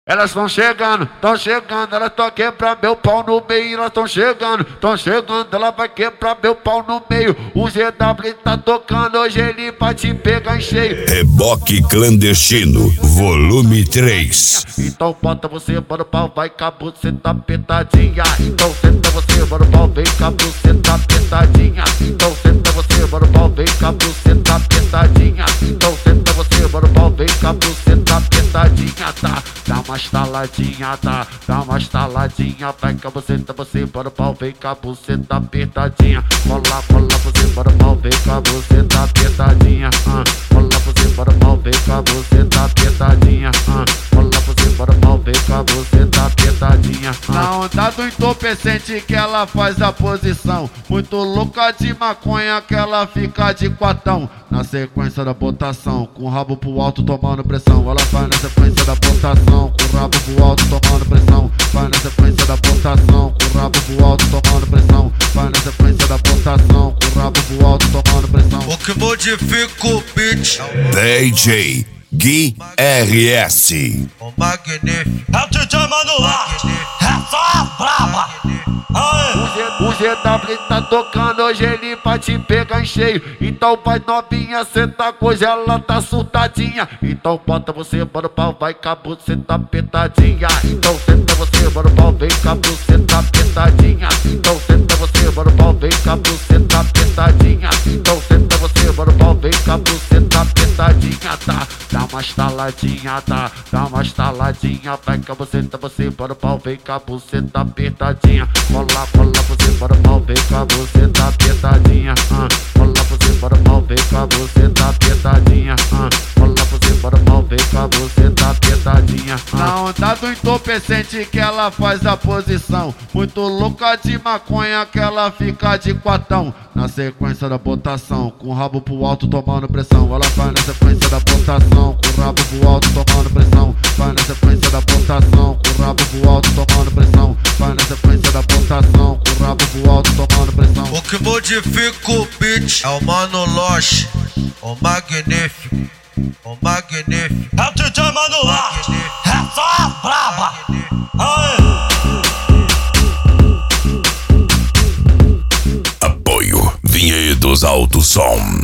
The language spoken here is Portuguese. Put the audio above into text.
Elas tão chegando, elas tão quebrar meu pau no meio. Elas tão chegando, ela vai quebrar meu pau no meio. O ZW tá tocando, hoje ele vai te pegar em cheio. Reboque clandestino, volume 3. Então bota você, mano, pau, vai com a buceta apertadinha. Então senta você, mano, pau, vem com a buceta apertadinha. Então senta você, mano, pau, vem com a buceta apertadinha. Então senta você, mano, pau, vem com a buceta apertadinha, tá? Dá uma estaladinha, tá? Dá uma estaladinha, vai com a buceta, você, mano, pau, vem com a buceta apertadinha. Cola você, mano, pau, vem com a buceta apertadinha. Cola você, mano, pau, vem com a buceta apertadinha. Cola você, mano, pau, vem com a buceta apertadinha. Na onda do entorpecente que ela faz a posição, muito louca de maconha que ela fica de quatão. Na sequência da botação, com o rabo pro alto tomando pressão. Ela vai na sequência da botação, com o rabo pro alto tomando pressão. Vai na sequência da botação, com o rabo pro alto tomando pressão. Vai na sequência da botação, com o rabo pro alto tomando pressão. O que modifica o beat DJ Gui RS. O magnífico é o DJ Manuarte, é só a braba. O ZW tá tocando, hoje ele vai te pegar em cheio. Então vai novinha, senta com hoje ela tá surtadinha. Então bota você, mano, pau, vai com a buceta apertadinha. Então senta você, mano, pau, vem com a buceta apertadinha. Então senta você, mano, pau, vem com a buceta apertadinha. Então senta você, mano, pau, vem com a buceta apertadinha, tá? Dá uma estaladinha, tá? Dá uma estaladinha, vai com a buceta, você, mano, pau, vem com a buceta apertadinha. Cola você, mano, pau, vem com a buceta apertadinha. Cola você, mano, pau, vem com a buceta apertadinha. Cola você, mano, pau, vem com a buceta apertadinha. Na onda do entorpecente que ela faz a posição, muito louca de maconha que ela fica de quatão. Na sequência da botação, com o rabo pro alto tomando pressão. Ela vai na sequência da botação, com o rabo pro alto tomando pressão. Vai na sequência da botação, com o rabo pro alto tomando pressão. Vai na sequência da botação, com o rabo pro alto tomando pressão. O que modifica o beat é o Mano Loche, o magnífico, o magnífico é o DJ Manuarte, é só a braba. Apoio Vinhedos Alto Som.